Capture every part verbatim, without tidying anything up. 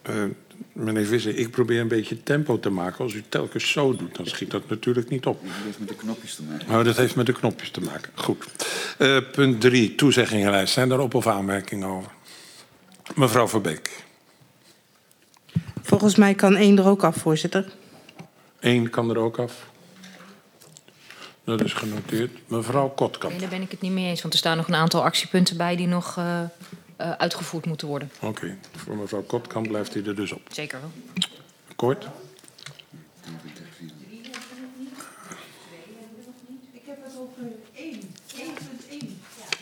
Uh, meneer Visser, ik probeer een beetje tempo te maken. Als u telkens zo doet, dan schiet dat natuurlijk niet op. Dat heeft met de knopjes te maken. Oh, dat heeft met de knopjes te maken. Goed. Uh, punt drie, toezeggingenlijst. Zijn daar op- of aanmerkingen over? Mevrouw Verbeek. Volgens mij kan één er ook af, voorzitter. Eén kan er ook af. Dat is genoteerd. Mevrouw Kotkamp. Nee, daar ben ik het niet mee eens, want er staan nog een aantal actiepunten bij die nog uh, uh, uitgevoerd moeten worden. Oké, okay. Voor mevrouw Kotkamp blijft hij er dus op. Zeker wel. Akkoord? Ik heb het over één. één punt één.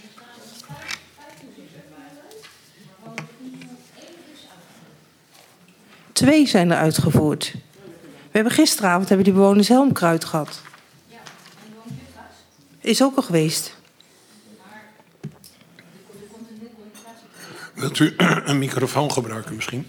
Twee zijn er uitgevoerd. We hebben gisteravond hebben die bewoners helmkruid gehad. Is ook al geweest. Wilt u een microfoon gebruiken misschien?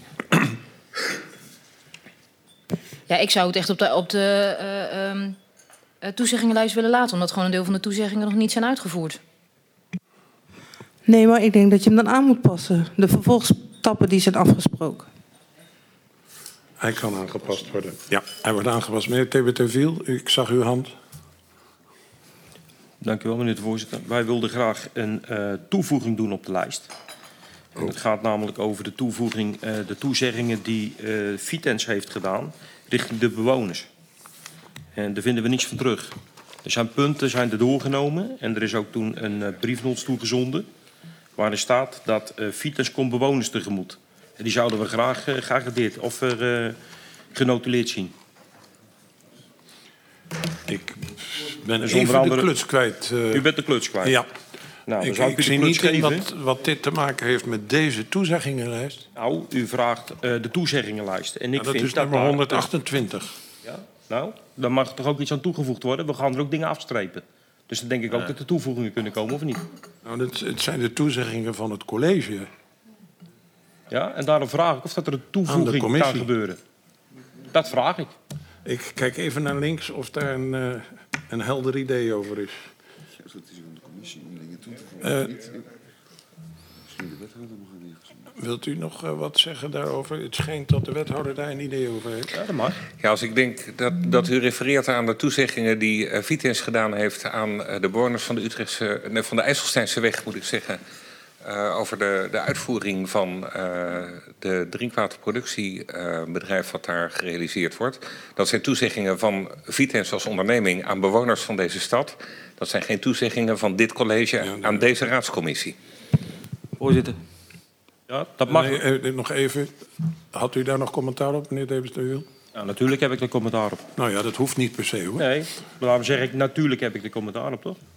Ja, ik zou het echt op de, op de uh, um, uh, toezeggingenlijst willen laten, omdat gewoon een deel van de toezeggingen nog niet zijn uitgevoerd. Nee, maar ik denk dat je hem dan aan moet passen. De vervolgstappen die zijn afgesproken. Hij kan aangepast worden. Ja, hij wordt aangepast. Meneer Tebeteviel, ik zag uw hand. Dank u wel, meneer de voorzitter. Wij wilden graag een uh, toevoeging doen op de lijst. En het gaat namelijk over de toevoeging, uh, de toezeggingen die uh, Vitens heeft gedaan richting de bewoners. En daar vinden we niets van terug. Er zijn punten zijn er doorgenomen en er is ook toen een uh, brief naar ons toegezonden waarin staat dat uh, Vitens komt bewoners tegemoet. En die zouden we graag uh, geagendeerd of uh, genotuleerd zien. Ik ben dus even andere, de kluts kwijt. Uh, u bent de kluts kwijt? Ja. Nou, ik zou ik, ik zie niet in wat, wat dit te maken heeft met deze toezeggingenlijst. Nou, u vraagt uh, de toezeggingenlijst. En ik nou, dat vind is dat nummer daar, honderdachtentwintig. Ja, nou, dan mag er toch ook iets aan toegevoegd worden. We gaan er ook dingen afstrepen. Dus dan denk ik ook nee. dat er toevoegingen kunnen komen, of niet? Nou, dat, het zijn de toezeggingen van het college. Ja, en daarom vraag ik of dat er een toevoeging kan gebeuren. Dat vraag ik. Ik kijk even naar links of daar een, uh, een helder idee over is. Ja, dat is van de commissie om dingen toe te voegen. Uh, Misschien de wethouder nog een ingezien. Wilt u nog uh, wat zeggen daarover? Het schijnt dat de wethouder daar een idee over heeft. Ja, dat mag. Ja, als ik denk dat, dat u refereert aan de toezeggingen die uh, Vitens gedaan heeft aan uh, de bewoners van de, Utrechtse, nee, van de IJsselsteinse weg, moet ik zeggen. Uh, over de, de uitvoering van uh, de drinkwaterproductiebedrijf uh, wat daar gerealiseerd wordt. Dat zijn toezeggingen van Vitens als onderneming aan bewoners van deze stad. Dat zijn geen toezeggingen van dit college ja, aan nee. deze raadscommissie. Voorzitter. Ja, dat mag. Nee, uh, nog even. Had u daar nog commentaar op, meneer Debesterwiel? Ja, natuurlijk heb ik er commentaar op. Nou ja, dat hoeft niet per se, hoor. Nee, daarom zeg ik, natuurlijk heb ik er commentaar op, toch?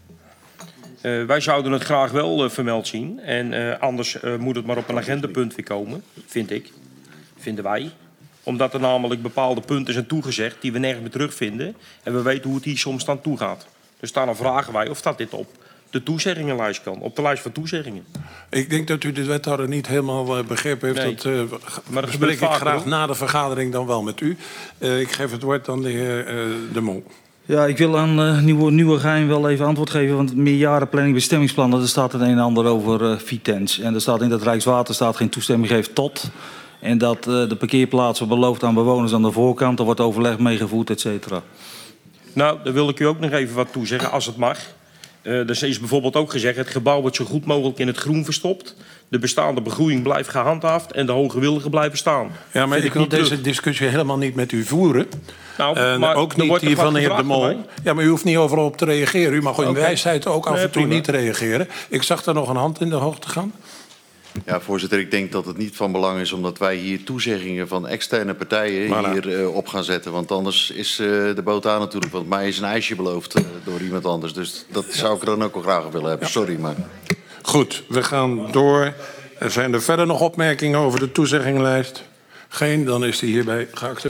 Uh, wij zouden het graag wel uh, vermeld zien. En uh, anders uh, moet het maar op een agendapunt weer komen, vind ik. Vinden wij. Omdat er namelijk bepaalde punten zijn toegezegd die we nergens meer terugvinden. En we weten hoe het hier soms aan toe gaat. Dus daarom vragen wij of dat dit op de toezeggingenlijst kan. Op de lijst van toezeggingen. Ik denk dat u de wethouder niet helemaal uh, begrepen heeft. Nee. Dat uh, maar dat bespreek ik vaker, graag hoor. Na de vergadering dan wel met u. Uh, ik geef het woord aan de heer uh, De Mol. Ja, ik wil aan uh, Nieuwe, Nieuwe Gein wel even antwoord geven. Want meerjarenplanning, bestemmingsplan, er staat het een en ander over uh, Vitens. En er staat in dat Rijkswaterstaat geen toestemming geeft tot. En dat uh, de parkeerplaatsen beloofd aan bewoners aan de voorkant. Er wordt overleg meegevoerd, et cetera. Nou, daar wil ik u ook nog even wat toe zeggen, als het mag. Uh, er is bijvoorbeeld ook gezegd, het gebouw wordt zo goed mogelijk in het groen verstopt. De bestaande begroeiing blijft gehandhaafd en de hoge wilgen blijven staan. Ja, maar ik, ik wil deze terug. discussie helemaal niet met u voeren. Nou, uh, maar ook niet die van de heer De Mol. Ja, maar u hoeft niet overal op te reageren. U mag in okay. wijsheid ook af nee, en toe prima. niet reageren. Ik zag er nog een hand in de hoogte gaan. Ja, voorzitter, ik denk dat het niet van belang is omdat wij hier toezeggingen van externe partijen voilà. hier uh, op gaan zetten. Want anders is uh, de boot aan natuurlijk. Want mij is een ijsje beloofd uh, door iemand anders. Dus dat ja. zou ik er dan ook wel graag willen hebben. Ja. Sorry, maar... Goed, we gaan door. Er zijn er verder nog opmerkingen over de toezeggingenlijst? Geen, dan is die hierbij geaccepteerd.